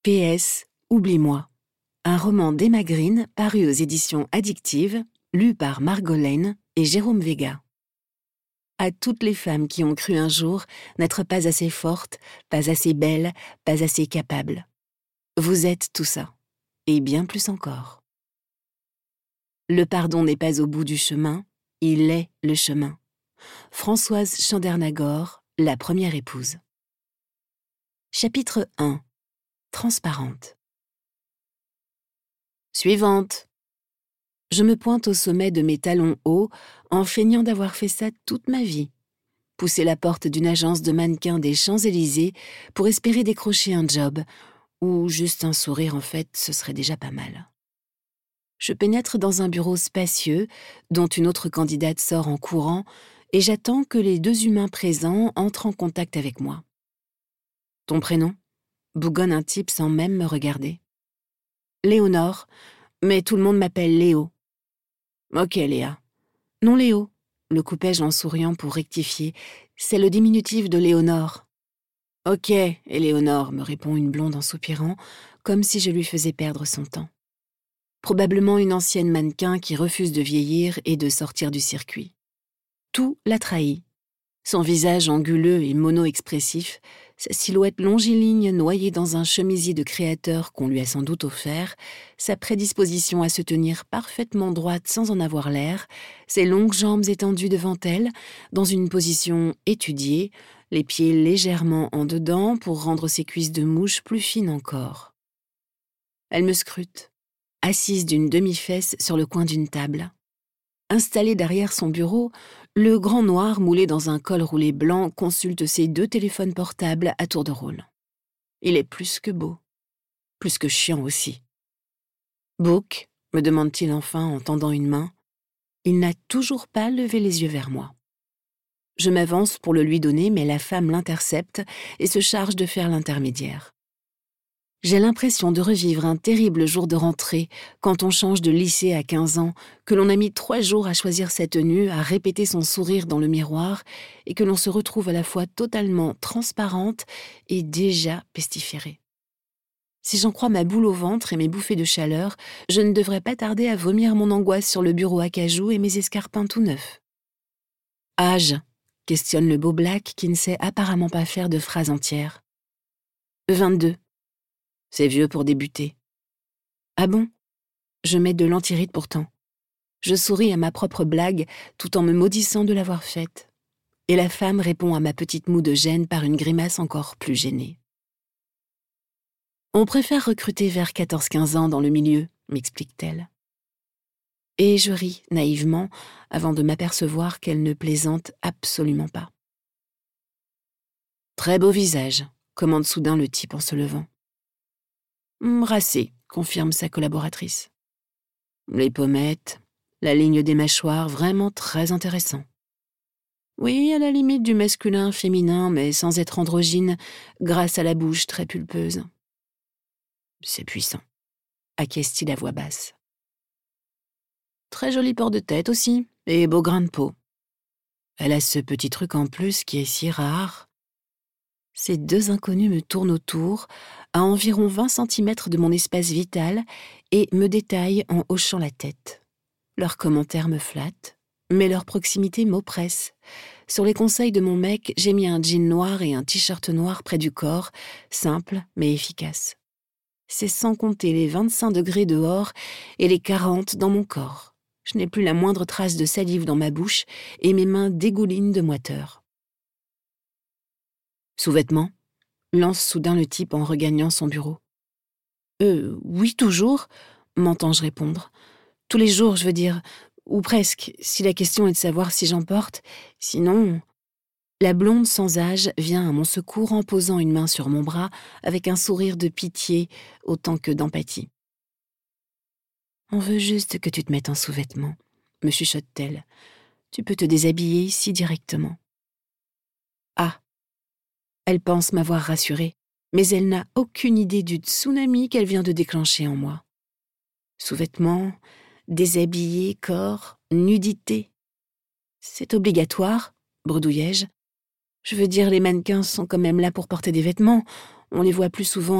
PS, oublie-moi. Un roman d'Emma Green paru aux éditions Addictive, lu par Margot Lane et Jérôme Vega. À toutes les femmes qui ont cru un jour n'être pas assez fortes, pas assez belles, pas assez capables. Vous êtes tout ça, et bien plus encore. Le pardon n'est pas au bout du chemin, il est le chemin. Françoise Chandernagor, la première épouse. Chapitre 1. Transparente. Suivante. Je me pointe au sommet de mes talons hauts en feignant d'avoir fait ça toute ma vie. Pousser la porte d'une agence de mannequins des Champs-Élysées pour espérer décrocher un job, ou juste un sourire en fait, ce serait déjà pas mal. Je pénètre dans un bureau spacieux dont une autre candidate sort en courant et j'attends que les deux humains présents entrent en contact avec moi. Ton prénom ? Bougonne un type sans même me regarder. Léonore, mais tout le monde m'appelle Léo. Ok, Léa. Non, Léo, le coupai-je en souriant pour rectifier. C'est le diminutif de Léonore. Ok, Éléonore, me répond une blonde en soupirant, comme si je lui faisais perdre son temps. Probablement une ancienne mannequin qui refuse de vieillir et de sortir du circuit. Tout la trahit. Son visage anguleux et mono-expressif, sa silhouette longiligne noyée dans un chemisier de créateur qu'on lui a sans doute offert, sa prédisposition à se tenir parfaitement droite sans en avoir l'air, ses longues jambes étendues devant elle, dans une position étudiée, les pieds légèrement en dedans pour rendre ses cuisses de mouche plus fines encore. Elle me scrute, assise d'une demi-fesse sur le coin d'une table. Installé derrière son bureau, le grand noir moulé dans un col roulé blanc consulte ses deux téléphones portables à tour de rôle. Il est plus que beau, plus que chiant aussi. « Book ?» me demande-t-il enfin en tendant une main. Il n'a toujours pas levé les yeux vers moi. Je m'avance pour le lui donner, mais la femme l'intercepte et se charge de faire l'intermédiaire. J'ai l'impression de revivre un terrible jour de rentrée, quand on change de lycée à 15 ans, que l'on a mis 3 jours à choisir sa tenue, à répéter son sourire dans le miroir, et que l'on se retrouve à la fois totalement transparente et déjà pestiférée. Si j'en crois ma boule au ventre et mes bouffées de chaleur, je ne devrais pas tarder à vomir mon angoisse sur le bureau à cajou et mes escarpins tout neufs. « Âge ?» questionne le beau Black qui ne sait apparemment pas faire de phrase entière. « 22. C'est vieux pour débuter. » Ah bon ? Je mets de l'antiride pourtant. Je souris à ma propre blague tout en me maudissant de l'avoir faite. Et la femme répond à ma petite moue de gêne par une grimace encore plus gênée. On préfère recruter vers 14-15 ans dans le milieu, m'explique-t-elle. Et je ris naïvement avant de m'apercevoir qu'elle ne plaisante absolument pas. Très beau visage, commande soudain le type en se levant. Racé, confirme sa collaboratrice. Les pommettes, la ligne des mâchoires, vraiment très intéressant. Oui, à la limite du masculin féminin, mais sans être androgyne, grâce à la bouche très pulpeuse. C'est puissant, acquiesce-t-il à voix basse. Très joli port de tête aussi, et beau grain de peau. Elle a ce petit truc en plus qui est si rare. Ces deux inconnus me tournent autour, à environ 20 cm de mon espace vital, et me détaillent en hochant la tête. Leurs commentaires me flattent, mais leur proximité m'oppresse. Sur les conseils de mon mec, j'ai mis un jean noir et un t-shirt noir près du corps, simple mais efficace. C'est sans compter les 25 degrés dehors et les 40 dans mon corps. Je n'ai plus la moindre trace de salive dans ma bouche et mes mains dégoulinent de moiteur. Sous-vêtements ? Lance soudain le type en regagnant son bureau. Oui, toujours, m'entends-je répondre. Tous les jours, je veux dire, ou presque, si la question est de savoir si j'en porte. Sinon... La blonde sans âge vient à mon secours en posant une main sur mon bras avec un sourire de pitié autant que d'empathie. « On veut juste que tu te mettes en sous-vêtements, » me chuchote-t-elle. « Tu peux te déshabiller ici directement. » Ah ! Elle pense m'avoir rassurée, mais elle n'a aucune idée du tsunami qu'elle vient de déclencher en moi. Sous-vêtements, déshabillé, corps, nudité. C'est obligatoire, bredouillai-je. Je veux dire, les mannequins sont quand même là pour porter des vêtements. On les voit plus souvent